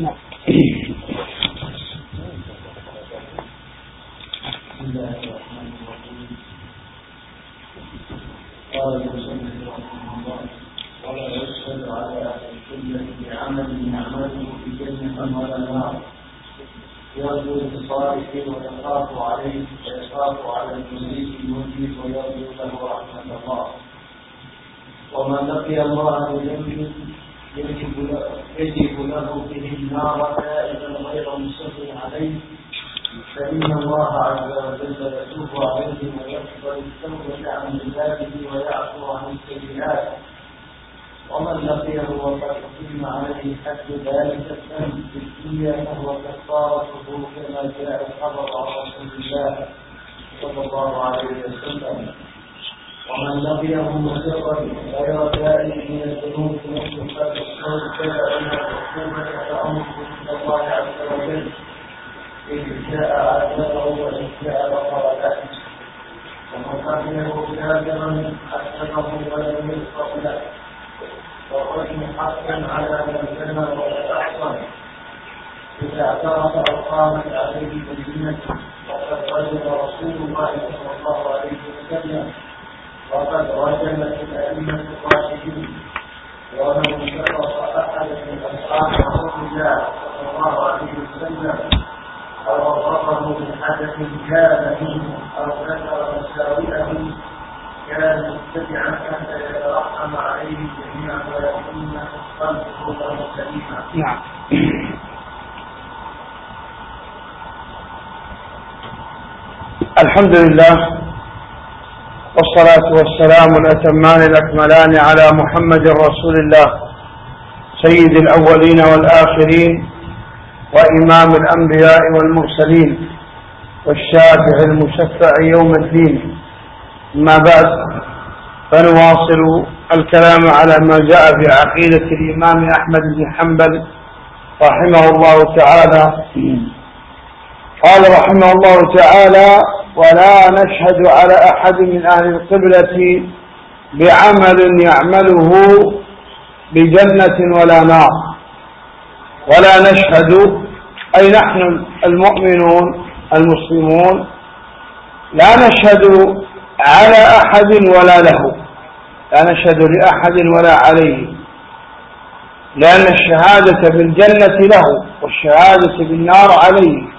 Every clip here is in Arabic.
نعم. قال المصنف رحمه الله: ولا يشهد على اهل القبله بعمل يعمله في جنه ولا نار، يرجو للصالح ويخاف عليه ويخاف على المسيء المذنب ويرجو له رحمه الله. ومن لقي الله بذنب يجب له به النار تائبا غير مصر عليه، فإن الله عز وجل يتوب عليه ويقبل التوبة عن عباده ويعفو عن السيئات. ومن لقيه وقد أقيم عليه حد ذلك الذنب في الدنيا فهو كفارته كما جاء الخبر عن رسول الله صلى الله عليه وسلم. ومن لقيه مسرا غير تائب من الذنوب مخلصا بالتوبة فإن العقوبة تأمر إلى الله عز وجل، إن شاء عذبه وإن شاء غفر له. ومن لقيه كافرا عذبه ولم يغفر له، والرجل حقا على من زنى وأحصن إذا اعترف أو قامت عليه بينة. وقد رجم رسول الله صلى الله عليه وسلم، وقد رجمت الأئمة الراشدين، ولو شرط أحد من أصحاب رسول الله صلى الله عليه وسلم أو غضبه من حدث كان منه أو ذكر مساوئه كان متبعا حتى يترحم عليه جميعا ويكون قلبه له سليما. نعم. الحمد لله والصلاة والسلام الأتمان الأكملان على محمد رسول الله سيد الأولين والآخرين وإمام الأنبياء والمرسلين والشافع المشفع يوم الدين. أما بعد، فنواصل الكلام على ما جاء في عقيدة الإمام أحمد بن حنبل رحمه الله تعالى. قال رحمه الله تعالى: ولا نشهد على أحد من أهل القبلة بعمل يعمله بجنة ولا نار. ولا نشهد أي نحن المؤمنون المسلمون لا نشهد على أحد ولا له، لا نشهد لأحد ولا عليه، لأن الشهادة بالجنة له والشهادة بالنار عليه،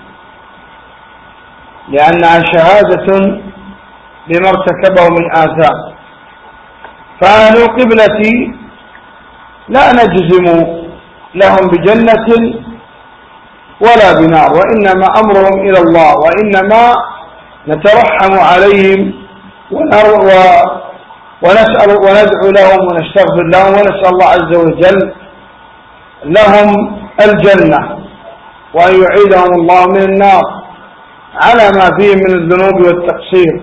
لأنها شهادة بما ارتكبه من آثام. فأهل القبلة لا نجزم لهم بجنة ولا بنار، وإنما أمرهم إلى الله، وإنما نترحم عليهم ونسأل وندعو لهم ونستغفر لهم ونسأل الله عز وجل لهم الجنة، وأن يعيدهم الله من النار على ما فيه من الذنوب والتقصير.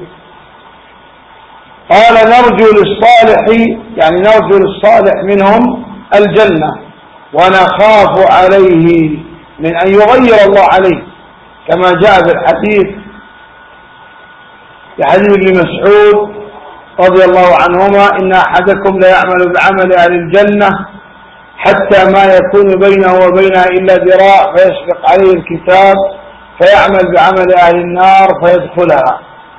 قال: نرجو للصالح، يعني نرجو للصالح منهم الجنة، ونخاف عليه من أن يغير الله عليه، كما جاء في الحديث في حديث ابن مسعود رضي الله عنهما: إن أحدكم لا يعمل بعمل أهل الجنة حتى ما يكون بينه وبينها إلا ذراع فيسبق عليه الكتاب فيعمل بعمل أهل النار فيدخلها،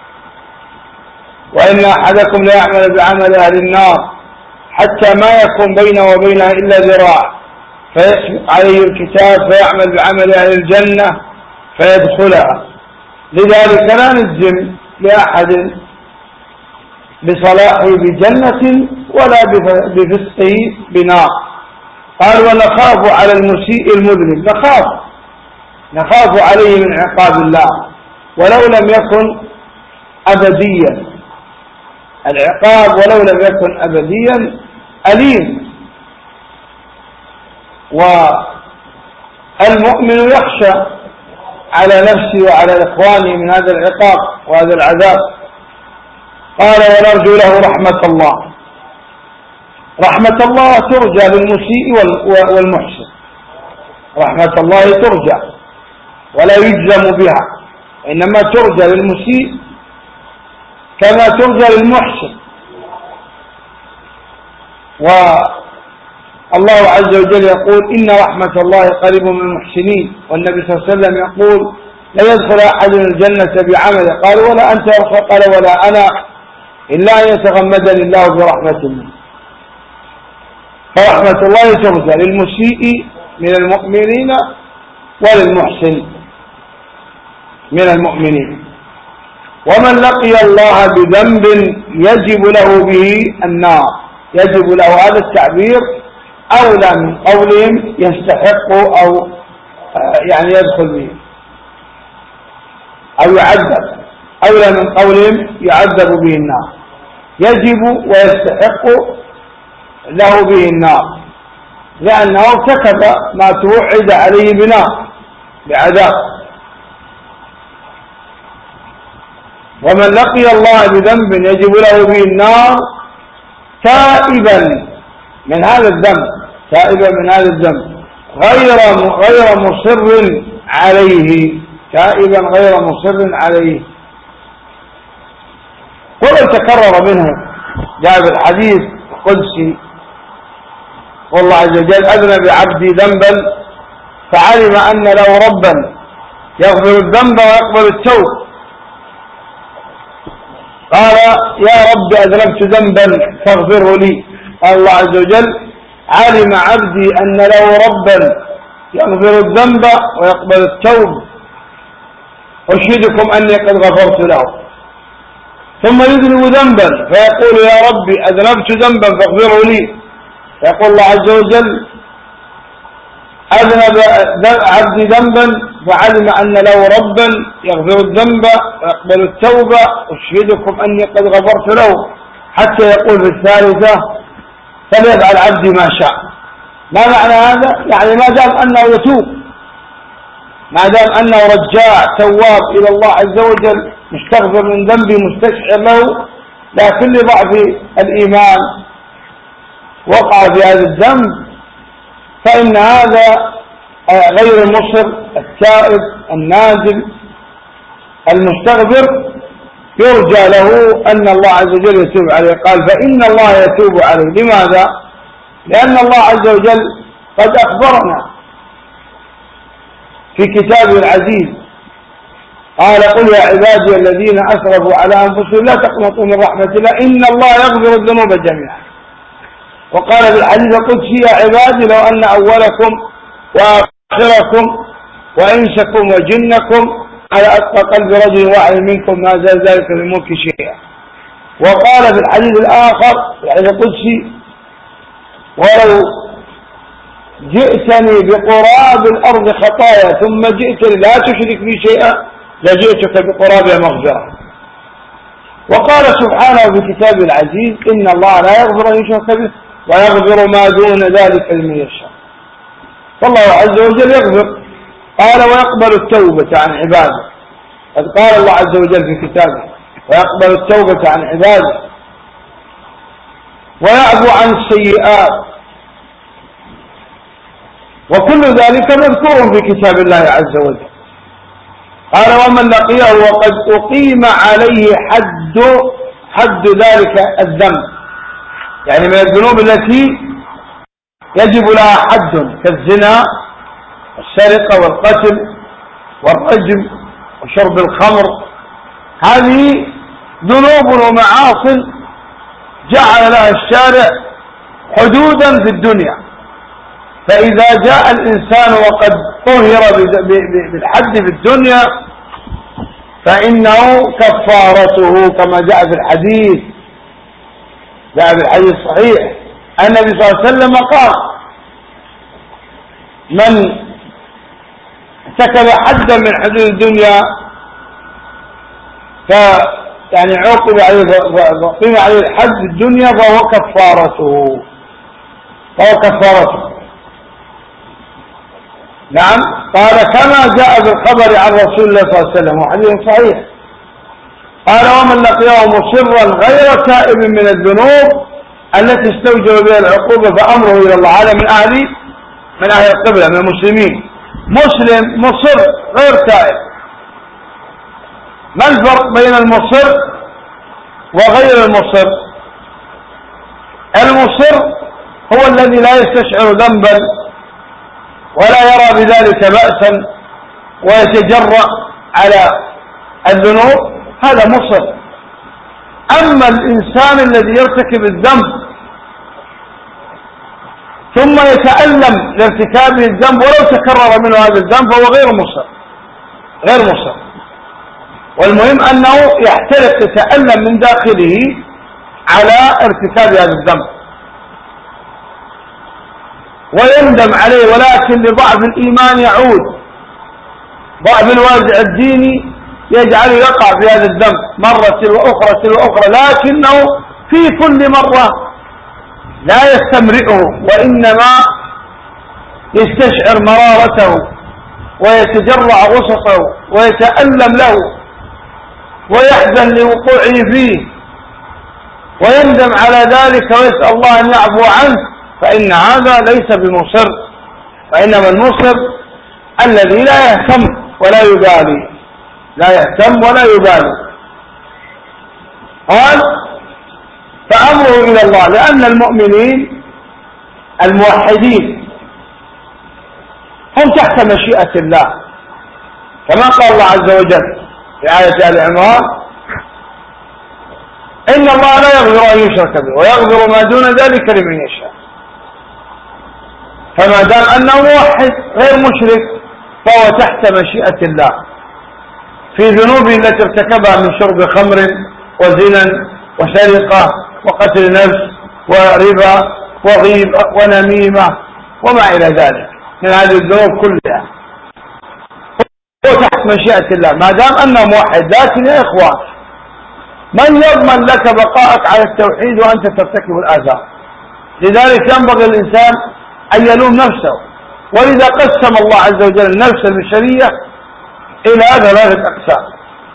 وإن أحدكم لا يعمل بعمل أهل النار حتى ما يكون بينه وبينها إلا ذراع فيسبق عليه الكتاب فيعمل بعمل أهل الجنة فيدخلها. لذلك لا نجزم لأحد بصلاحه بجنة ولا بفسقه بنار. قال: ونخاف على المسيء المذنب، نخاف عليه من عقاب الله ولو لم يكن أبديا. العقاب ولو لم يكن أبديا أليم، والمؤمن يخشى على نفسه وعلى إخوانه من هذا العقاب وهذا العذاب. قال: ونرجو له رحمة الله. رحمة الله ترجى للمسيء والمحسن، رحمة الله ترجى ولا يجزم بها، إنما ترجى للمسيء كما ترجى للمحسن. الله عز وجل يقول إن رحمة الله قريب من المحسنين، والنبي صلى الله عليه وسلم يقول لا يدخل أحد الجنة بعمله، قال ولا أنت يا رسول الله؟ قال ولا أنا، إلا أن يتغمدني الله برحمة منه. فرحمة الله ترجى للمسيء من المؤمنين وللمحسن من المؤمنين. ومن لقي الله بذنب يجب له به النار، يجب له هذا التعبير أولى من قولهم يستحق أو يعني يدخل به أو يعذب، أولى من قولهم يعذب به النار، يجب ويستحق له به النار، لأنه ارتكب ما توعد عليه بنار بعذاب. ومن لقي الله بذنب يجب له به النار تائبا من هذا الذنب، تائبا من هذا الذنب غير مصر عليه، تائبا غير مصر عليه. ولو تكرر منه جاء بالحديث القدسي والله عز وجل أذنب بعبدي ذنبا فعلم أن له ربا يغفر الذنب ويقبل التوب، قال يا رب أذنبت ذنبا فاغفره لي. قال الله عز وجل علم عبدي أن له ربا يغفر الذنب ويقبل التوب، أشهدكم أني قد غفرت له. ثم يذنب ذنبا فيقول يا ربي أذنبت ذنبا فاغفره لي، يقول الله عز وجل أذنب عبدي ذنبا فعلم أن له ربا يغفر الذنب ويقبل التوبة، أشهدكم أني قد غفرت له، حتى يقول في الثالثة فليفعل عبدي ما شاء. ما معنى هذا؟ يعني ما دام أنه يتوب، ما دام أنه رجاع تواب إلى الله عز وجل مستغفر من ذنبه مستشعر له، لكن لضعف الإيمان وقع في هذا الذنب، فإن هذا غير المصر التائب النازل المستغفر يرجى له أن الله عز وجل يتوب عليه. قال فإن الله يتوب عليه. لماذا؟ لأن الله عز وجل قد أخبرنا في كتابه العزيز، قال قل يا عبادي الذين أسرفوا على أنفسهم لا تقنطوا من رحمة الله إن الله يغفر الذنوب جميعا. وقال في الحديث القدسي يا عبادي لو أن أولكم وآخركم وإنسكم وجنكم على أتقى قلب رجل واحد منكم ما زال ذلك من الملك شيئا. وقال في الحديث الآخر في الحديث القدسي ولو جئتني بقراب الأرض خطايا ثم جئتني لا تشرك بي شيئا لجئتك بقرابها مغفرة. وقال سبحانه في كتابه العزيز إن الله لا يغفر أن يشرك به ويغفر ما دون ذلك لمن يشاء. فالله عز وجل يغفر. قال ويقبل التوبة عن عباده، قد قال الله عز وجل في كتابه ويقبل التوبة عن عباده ويعفو عن السيئات، وكل ذلك مذكور في كتاب الله عز وجل. قال ومن لقيه وقد أقيم عليه حد ذلك الذنب، يعني من الذنوب التي يجب لها حد كالزنا والسرقة والقتل والرجم وشرب الخمر، هذه ذنوب ومعاصي جعل لها الشارع حدودا في الدنيا، فإذا جاء الإنسان وقد طهر بالحد في الدنيا فإنه كفارته كما جاء في الحديث، جاء في الحديث الصحيح النبي صلى الله عليه وسلم قال من ارتكب حدا من حدود الدنيا يعني عوقب عليه وقيم عليه الحد في الدنيا فهو كفارته، نعم. قال كما جاء بالخبر عن رسول الله صلى الله عليه وسلم وحديث صحيح. قال ومن لقيه مصرا غير تائب من الذنوب التي استوجب بها العقوبة فأمره إلى الله. هذا من أهل القبلة من المسلمين، مسلم مصر غير تائب. ما الفرق بين المصر وغير المصر؟ المصر هو الذي لا يستشعر ذنبا ولا يرى بذلك بأسا ويتجرأ على الذنوب، هذا مصر. أما الإنسان الذي يرتكب الذنب ثم يتألم لارتكابه الذنب ولو تكرر منه هذا الذنب فهو غير مصر. والمهم أنه يحترق، يتألم من داخله على ارتكاب هذا الذنب ويندم عليه، ولكن لضعف الإيمان يعود، ضعف الوازع الديني يجعله يقع في هذا الذنب مرة وأخرى، لكنه في كل مرة لا يستمرئه، وإنما يستشعر مرارته ويتجرع غصصه ويتألم له ويحزن لوقوعه فيه ويندم على ذلك ويسأل الله أن يعفو عنه، فإن هذا ليس بمصر، وإنما المصر الذي لا يهتم ولا يبالي. قال فأمره إلى الله، لأن المؤمنين الموحدين هم تحت مشيئة الله، كما قال الله عز وجل في آية آل عمران: إن الله لا يغفر أن يشرك به ويغفر ما دون ذلك لمن يشاء. فما دام أنه موحد غير مشرك فهو تحت مشيئة الله في ذنوبه التي ارتكبها من شرب خمر وزنا وسرقة وقتل نفس وربا وغيبة ونميمة وما إلى ذلك من هذه الذنوب كلها، هو تحت مشيئة الله ما دام أنه موحد. لكن يا إخوان، من يضمن لك بقائك على التوحيد وأنت ترتكب الآثام؟ لذلك ينبغي الإنسان أن يلوم نفسه، ولذا قسم الله عز وجل النفس البشرية إلى 3 أقسام: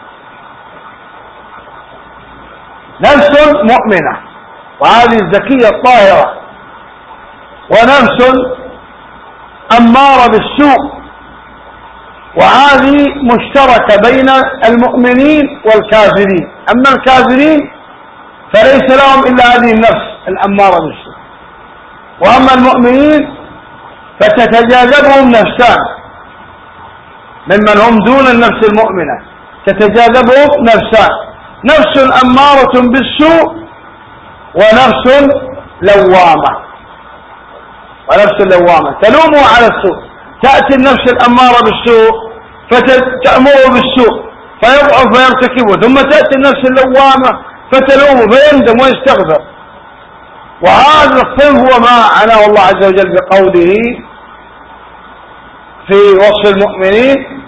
نفس مؤمنة وهذه الزكية الطاهرة، ونفس أمارة بالسوء وهذه مشتركة بين المؤمنين والكافرين. أما الكافرين فليس لهم إلا هذه النفس الأمارة بالسوء، وأما المؤمنين فتتجاذبهم نفسان ممن هم دون النفس المؤمنة، تتجاذبهم نفسان: نفس أمارة بالسوء ونفس لوامة. تلومه على السوء، تأتي النفس الأمارة بالسوء فتأمره بالسوء فيضعف ويرتكبه، ثم تأتي النفس اللوامة فتلومه فيندم ويستغفر. وهذا الصنف هو ما عناه الله عز وجل بقوله في وصف المؤمنين: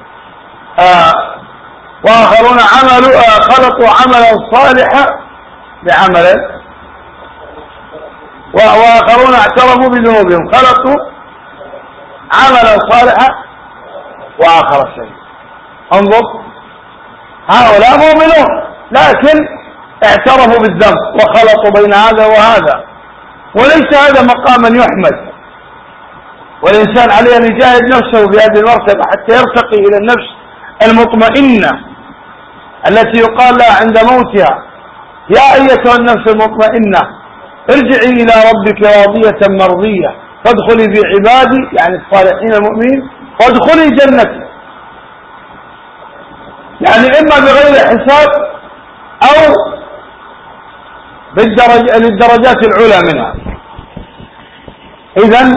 وآخرون خلطوا عملا صالحا بعمل، وآخرون اعترفوا بذنوبهم خلطوا عملا صالحا وآخر سيئا. انظر، هؤلاء مؤمنون لكن اعترفوا بالذنب وخلطوا بين هذا وهذا، وليس هذا مقاما يحمد، والإنسان عليه أن يجاهد نفسه في هذه المرتبة حتى يرتقي إلى النفس المطمئنة التي يقال لها عند موتها: يا أيتها النفس المطمئنة ارجعي إلى ربك راضية مرضية فادخلي في عبادي، يعني الصالحين المؤمنين، وادخلي جنتي، يعني إما بغير حساب أو للدرجات العلى منها. إذن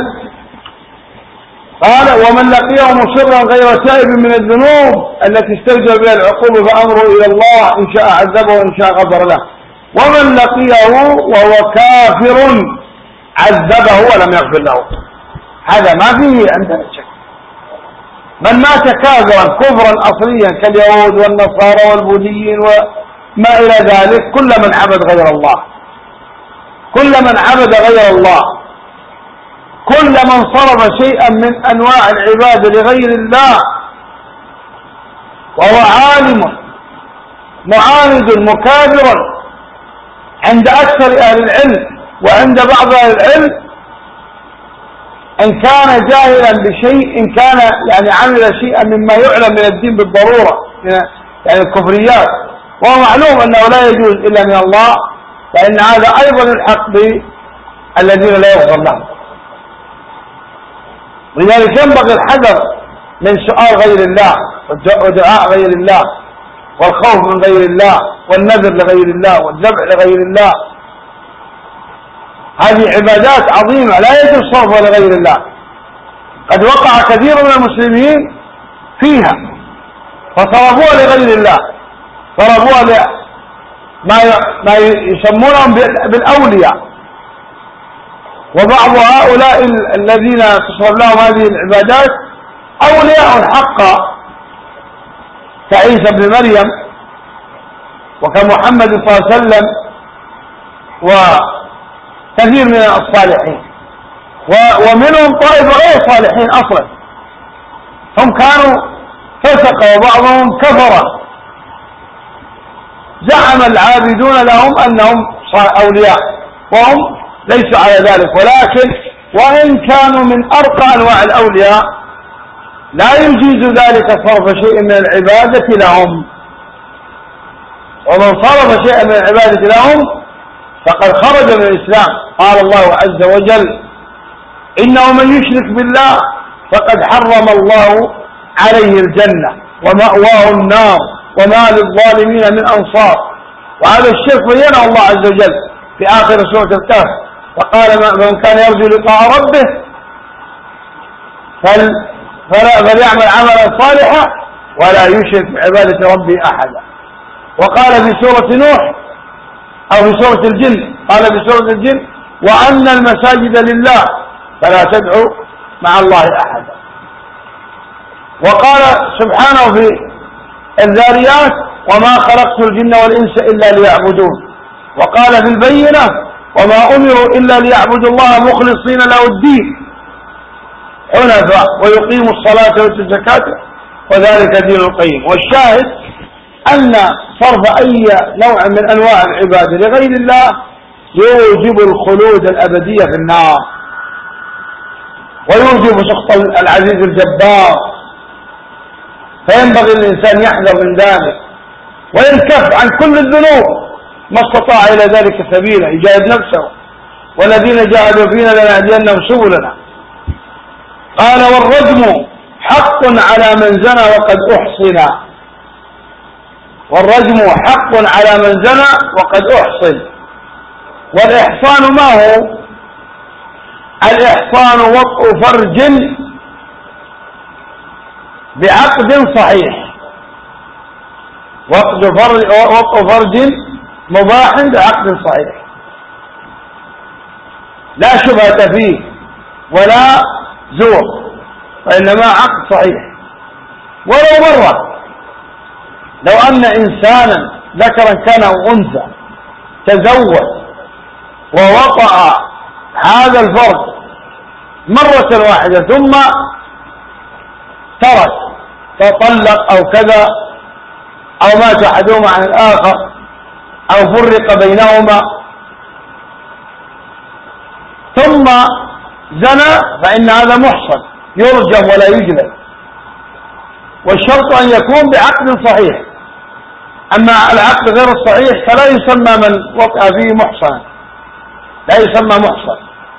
قال: ومن لقيه مصرا غير تائب من الذنوب التي استوجب بها العقوبة فأمره إلى الله، إن شاء عذبه وإن شاء غفر له. ومن لقيه وهو كافر عذبه ولم يغفر له. هذا ما فيه عندنا شك. من مات كافرا كفرا أصليا كاليهود والنصارى والبوذيين وما إلى ذلك، كل من عبد غير الله، كل من صرف شيئا من أنواع العبادة لغير الله وهو عالم معاند مكابر عند أكثر أهل العلم وعند بعض أهل العلم، إن كان جاهلا بشيء، إن كان يعني عمل شيئا مما يعلم من الدين بالضرورة يعني الكفريات، وهو معلوم أنه لا يجوز إلا من الله، فإن هذا أيضا الحق الذين لا يغفر لهم. ولذلك ينبغي الحذر من سؤال غير الله ودعاء غير الله والخوف من غير الله والنذر لغير الله والذبح لغير الله. هذه عبادات عظيمة لا يجوز صرفها لغير الله. قد وقع كثير من المسلمين فيها فصرفوها لغير الله، صرفوها ما يسمونهم بالأولياء. وبعض هؤلاء الذين تصرف لهم هذه العبادات أولياء حقا كعيسى بن مريم وكمحمد صلى الله عليه وسلم وكثير من الصالحين، ومنهم طائفة غير صالحين أصلا، هم كانوا فسق وبعضهم كفر. زعم العابدون لهم أنهم أولياء وهم ليسوا على ذلك، ولكن وإن كانوا من أرقى أنواع الأولياء لا يجيز ذلك صرف شيء من العبادة لهم. ومن صرف شيئا من العبادة لهم فقد خرج من الإسلام. قال الله عز وجل: إنه من يشرك بالله فقد حرم الله عليه الجنة ومأواه النار وما للظالمين من أنصار. وهذا الشرك بينه الله عز وجل في آخر سورة الكهف، فقال: من كان يرجو لقاء ربه فليعمل عملا صالحا ولا يشرك بعبادة ربه أحدا. وقال في سورة نوح أو في سورة الجن، قال في سورة الجن: وأن المساجد لله فلا تدعوا مع الله أحدا. وقال سبحانه في الذاريات: وما خلقت الجن والإنس إلا ليعبدون. وقال في البينة: وما أمروا إلا ليعبدوا الله مخلصين له الدين حنفاء ويقيموا الصلاة ويؤتوا الزكاة وذلك دين القيم. والشاهد أن صرف أي نوع من أنواع العبادة لغير الله يوجب الخلود الأبدية في النار، ويوجب سخط العزيز الجبار. فينبغي الإنسان يحذر من ذلك وينكف عن كل الذنوب ما استطاع إلى ذلك سبيلا، يجاهد نفسه. والذين جاهدوا فينا لنهدينهم سبلنا. قال: والرجم حق على من زنى وقد أحصن. والرجم حق على من زنى وقد أحصن. والإحصان ما هو؟ الإحصان وطء فرج بعقد صحيح، وطء فرج مباح بعقد صحيح لا شبهة فيه ولا زور، وإنما عقد صحيح. ولو مرة، لو أن إنسانا ذكرا كان أو أنثى تزوج ووطأ هذا الفرد مرة واحدة ثم ترك فطلق أو كذا أو مات أحدهما عن الآخر أو فرق بينهما ثم زنى، فإن هذا محصن يرجم ولا يجلد، والشرط أن يكون بعقد صحيح. أما العقد غير الصحيح فلا يسمى من وقع فيه محصنا، لا يسمى محصن.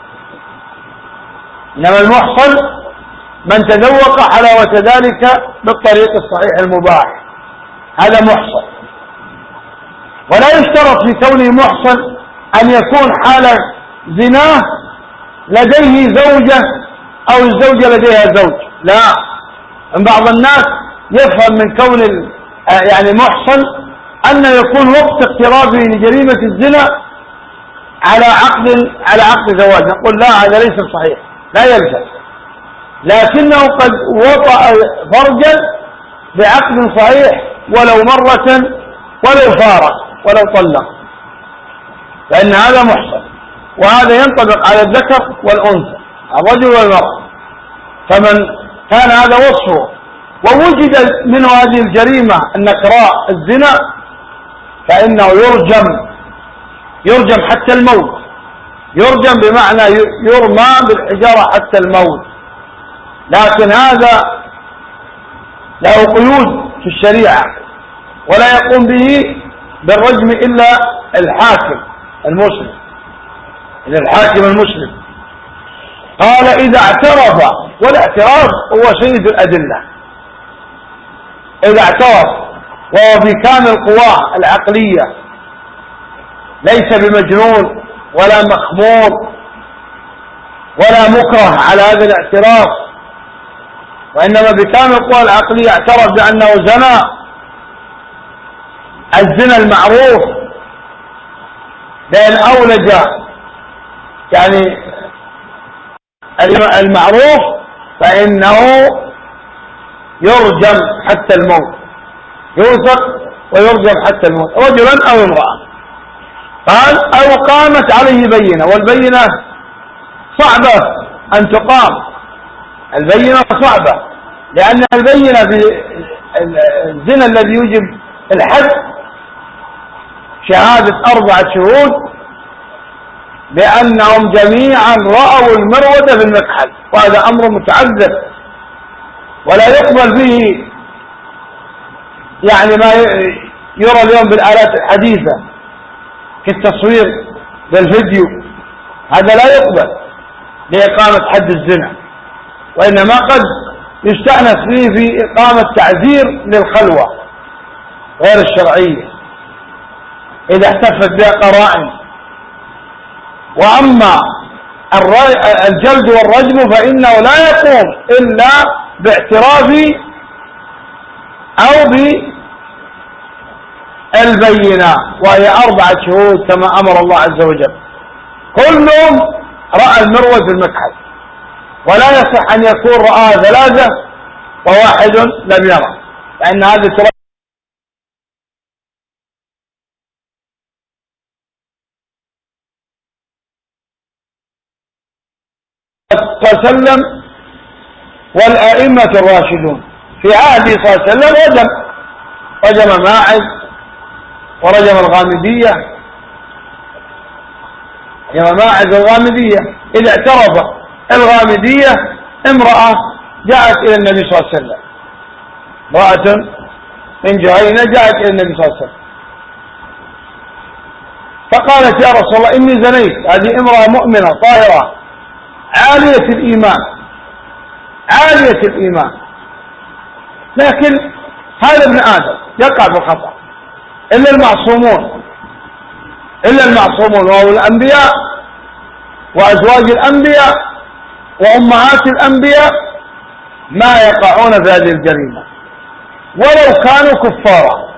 إنما المحصن من تذوق حلاوة ذلك بالطريق الصحيح المباح، هذا محصن. ولا يشترط في كونه محصن أن يكون حال زناه لديه زوجة أو الزوجة لديها زوج، لا. من بعض الناس يفهم من كون يعني محصن أن يكون وقت اقترابه لجريمة الزنا على عقد زواج، نقول لا، هذا ليس صحيح، لا يلزم، لكنه قد وطأ فرجا بعقد صحيح ولو مرة ولو فارق ولو طلق، فإن هذا محصن. وهذا ينطبق على الذكر والأنثى، الرجل والمرأة. فمن كان هذا وصفه ووجد منه هذه الجريمة النكراء الزنا فإنه يرجم حتى الموت. يرجم بمعنى يرمى بالحجارة حتى الموت. لكن هذا له قيود في الشريعة، ولا يقوم به بالرجم إلا الحاكم المسلم. للحاكم المسلم. قال إذا اعترف، والاعتراف هو سيد الأدلة، إذا اعترف وهو في كامل قواه العقلية، ليس بمجنون ولا مخمور ولا مكره على هذا الاعتراف، وإنما بكامل قواه العقلية اعترف بأنه زنى الزنا المعروف، بأن أولج يعني المعروف، فإنه يرجم حتى الموت، يوثق ويرجم حتى الموت، رجلا أو امرأة. قال أو قامت عليه بينة، والبينة صعبة أن تقام، البينة صعبة، لأن البينة في الزنا الذي يوجب الحد شهادة 4 شهود بأنهم جميعا رأوا المروة في المكحل، وهذا أمر متعذر ولا يقبل به يعني ما يرى اليوم بالآلات الحديثة كالتصوير بالفيديو، هذا لا يقبل لإقامة حد الزنا، وإنما قد يستأنس فيه في إقامة تعذير للخلوة غير الشرعية إذا احتفت بها قرائن. وأما الجلد والرجم فإنه لا يقوم إلا باعتراف أو بالبينة، وهي 4 شهود كما أمر الله عز وجل، كلهم رأى المروة في المكحل، ولا يصح أن يكون رآها 3 وواحد لم يرى، لأن هذا صلى الله عليه وسلم والأئمة الراشدون في عهده صلى الله عليه وسلم رجم ماعز ورجم الغامدية، رجم ماعز الغامدية إذا اعترف الغامدية امرأة جاءت إلى النبي صلى الله عليه وسلم، امرأة من جهينة جاءت إلى النبي صلى الله عليه وسلم فقالت يا رسول الله إني زنيت. هذه امرأة مؤمنة طاهرة عالية الإيمان، عالية الإيمان، لكن هذا ابن آدم يقع بالخطأ، إلا المعصومون، إلا المعصومون وهو الأنبياء وأزواج الأنبياء وأمهات الأنبياء ما يقعون في هذه الجريمة ولو كانوا كفارا.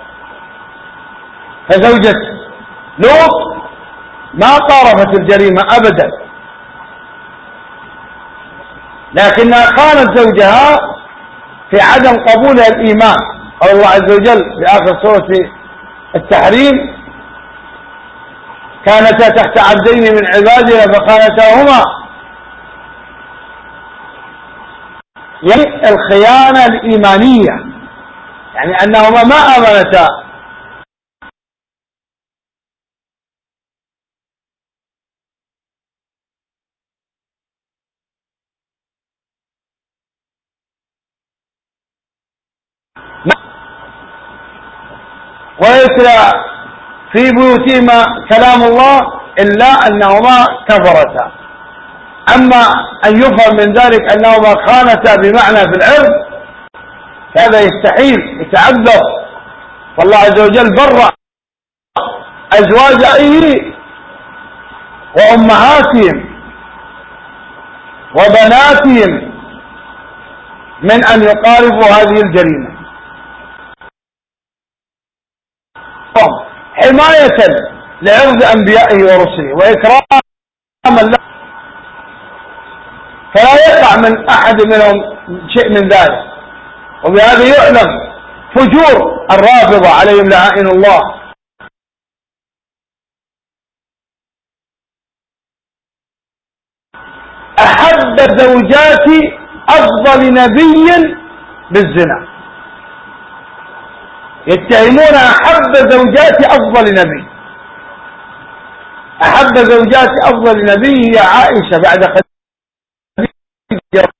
فزوجة لوط ما قارفت الجريمة أبدا، لكنها خانت زوجها في عدم قبولها الإيمان. قال الله عز وجل في آخر سورة التحريم كانتا تحت عبدين من عبادنا فخانتاهما، يعني الخيانة الإيمانية، يعني أنهما ما آمنتا ويتلى في بيوتهما كلام الله إلا أنهما كفرتا. أما أن يفهم من ذلك أنهما خانتا بمعنى في العرض هذا يستحيل، يتعذر، والله عز وجل برأ أزواجه وأمهاتهم وبناتهم من أن يقاربوا هذه الجريمة حماية لعرض أنبيائه ورسله وإكراما له، فلا يقع من أحد منهم شيء من ذلك. وبهذا يعلم فجور الرافضة عليهم لعائن الله. أحب زوجات أفضل نبي بالزنا، يتهمون أحب زوجات أفضل نبي، أحب زوجات أفضل نبي هي عائشة بعد خديجة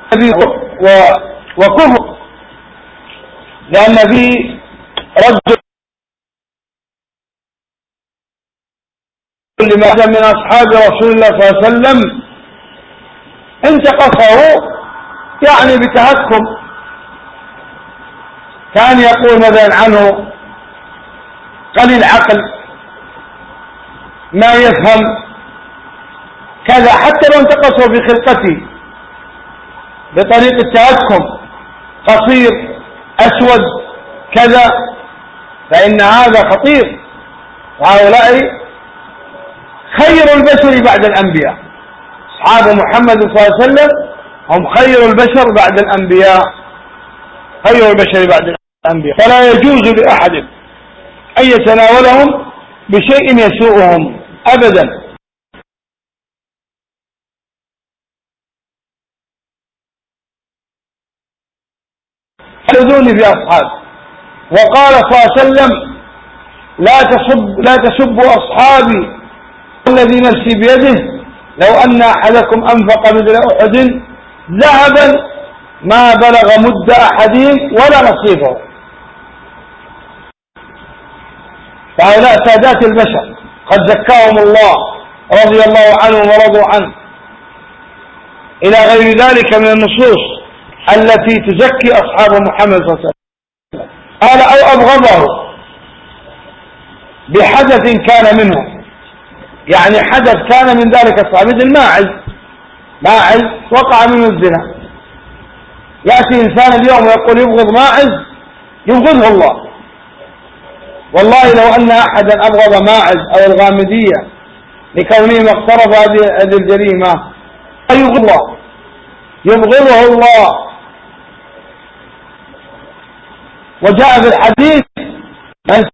وكفر، لأن في رجل لما من أصحاب رسول الله صلى الله عليه وسلم انتقصه يعني بتهكم، كان يقول مثلا عنه قليل عقل، ما يفهم كذا، حتى لو انتقصه في خلقته بطريق التهكم، قصير أسود كذا، فإن هذا خطير. وهؤلاء خير البشر بعد الأنبياء، أصحاب محمد صلى الله عليه وسلم هم خير البشر بعد الأنبياء، خير البشر بعد الأنبياء، فلا يجوز لأحد أن يتناولهم بشيء يسوءهم أبدا. يؤذوني في أصحابي، وقال صلى الله عليه وسلم لا تسبوا أصحابي الذي نفسي بيده لو أن أحدكم أنفق مثل أحد ذهبا ما بلغ مد أحدهم ولا نصيفه. فهؤلاء سادات البشر قد زكاهم الله رضي الله عنهم ورضوا عنه، إلى غير ذلك من النصوص التي تزكي أصحاب محمد صلى الله عليه وسلم. قال أو أبغضه بحدث كان منه، يعني حدث كان من ذلك الصحابي، مثل ماعز وقع منه الزنا، يأتي إنسان اليوم ويقول يبغض ماعز يبغضه الله. والله لو أن أحدا أبغض ماعز أو الغامدية لكونهم اقترفوا هذه الجريمة يبغضه الله. وجاء في الحديث من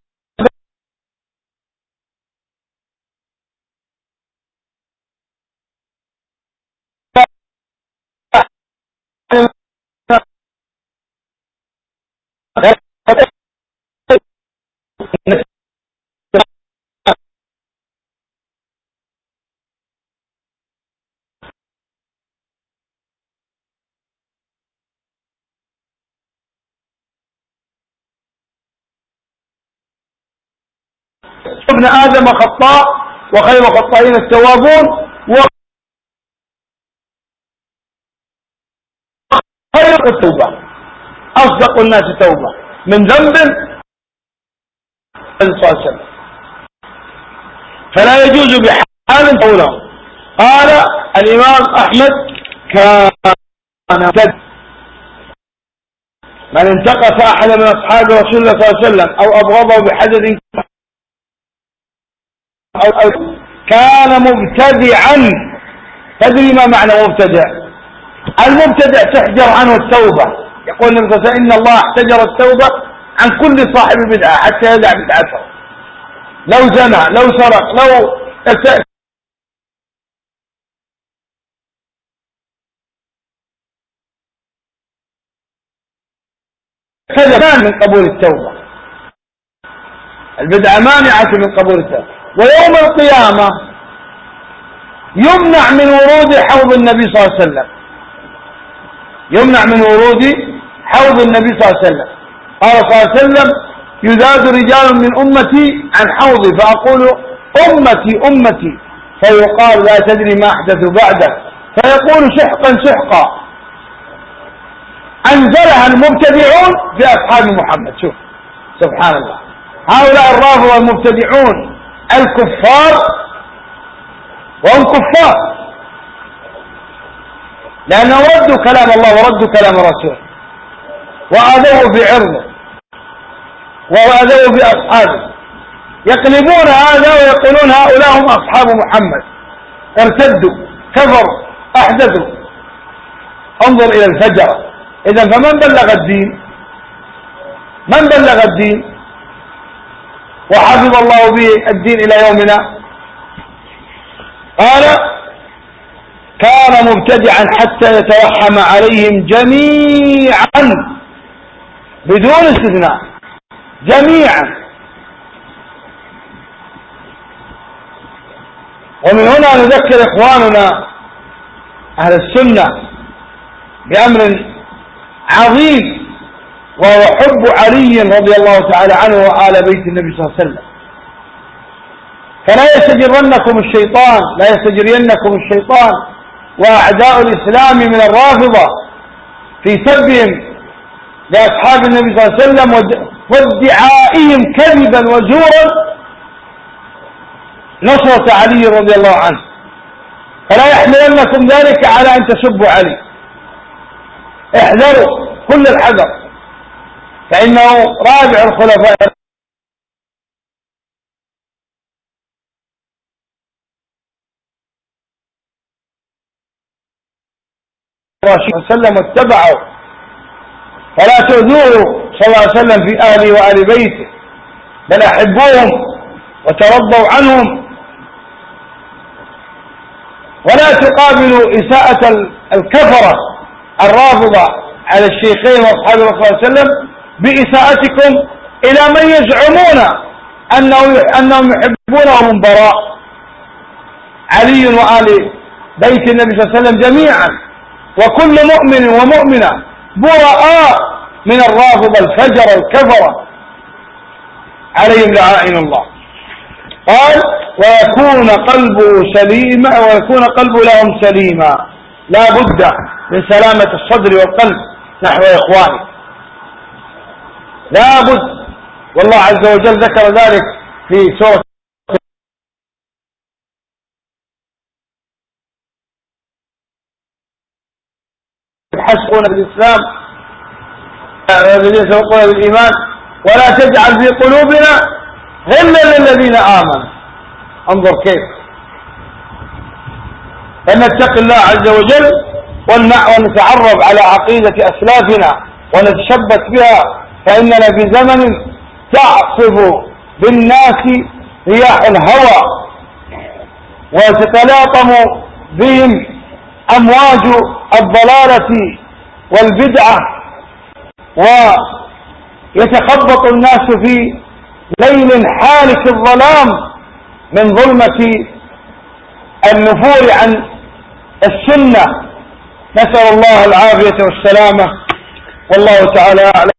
ابن آدم خطاء وخير خطائين التوابون، وخير التوبة أصدق الناس توبة من ذنب صلى الله عليه وسلم، فلا يجوز بحال قوله. قال الإمام أحمد كان من انتقص أحد من أصحاب رسول الله صلى الله عليه وسلم أو أبغضه بحدث أو كان مبتدعا. تدري ما معنى مبتدع؟ المبتدع تحجر عنه التوبة، يقول النبي صلى الله عليه وسلم إن الله احتجر التوبة عن كل صاحب بدعة حتى يدع بدعته، لو زنى لو سرق لو كذا من قبول التوبة، البدعة مانعة من قبول التوبة. ويوم القيامة يمنع من ورود حوض النبي صلى الله عليه وسلم، يمنع من ورود حوض النبي صلى الله عليه وسلم. قال صلى الله عليه وسلم يزاد رجال من أمتي عن حوضي فأقول أمتي أمتي، فيقال لا تدري ما أحدث بعدك، فيقول سحقا سحقا. أنزلها المبتدعون في أصحاب محمد. شوف سبحان الله، هؤلاء الرافضة المبتدعون الكفار، وهم كفار لأنهم ردوا كلام الله وردوا كلام الرسول وآذوه بعرضه وآذوه بأصحابه، يقلبون هذا ويقولون هؤلاء هم أصحاب محمد، ارتدوا كفروا أحدثوا. انظر إلى الفجر. إذن فمن بلغ الدين؟ من بلغ الدين وحفظ الله به الدين إلى يومنا؟ قال كان مبتدعا حتى يتوحم عليهم جميعا بدون استثناء، جميعا. ومن هنا نذكر إخواننا أهل السنة بأمر عظيم، وهو حب علي رضي الله تعالى عنه وآل بيت النبي صلى الله عليه وسلم. فلا يستجرنكم الشيطان وأعداء الإسلام من الرافضة في سبهم لأصحاب النبي صلى الله عليه وسلم وادعائهم كذبا وزورا نصرة علي رضي الله عنه، فلا يحملنكم ذلك على أن تسبوا علي. احذروا كل الحذر، فإنه رابع الخلفاء وسلم واتبعوا، فلا تؤذوه صلى الله عليه وسلم في أهله وآل بيته، بل أحبوهم وترضوا عنهم، ولا تقابلوا إساءة الكفرة الرافضة على الشيخين وأصحاب الرسول صلى الله عليه وسلم بإساءتكم إلى من يزعمون أنهم يحبونهم براء. علي وآل بيت النبي صلى الله عليه وسلم جميعا وكل مؤمن ومؤمنة براء من الرافضة الفجر الكفرة عليهم لعائن الله. قال ويكون قلبه لهم سليما، لا بد من سلامة الصدر والقلب نحو إخوانه، لا بد، والله عز وجل ذكر ذلك في سورة يحسبون بالإسلام الذين سبقونا بالإيمان ولا تجعل في قلوبنا غلا للذين آمنوا. انظر كيف فنتقي الله عز وجل ونتعرف على عقيدة أسلافنا ونتشبث بها، فإننا في زمن تعصف بالناس رياح الهوى وتتلاطم بهم أمواج الضلالة والبدعة، ويتخبط الناس في ليل حالك الظلام من ظلمة النفور عن السنة. نسأل الله العافية والسلامة، والله تعالى أعلم.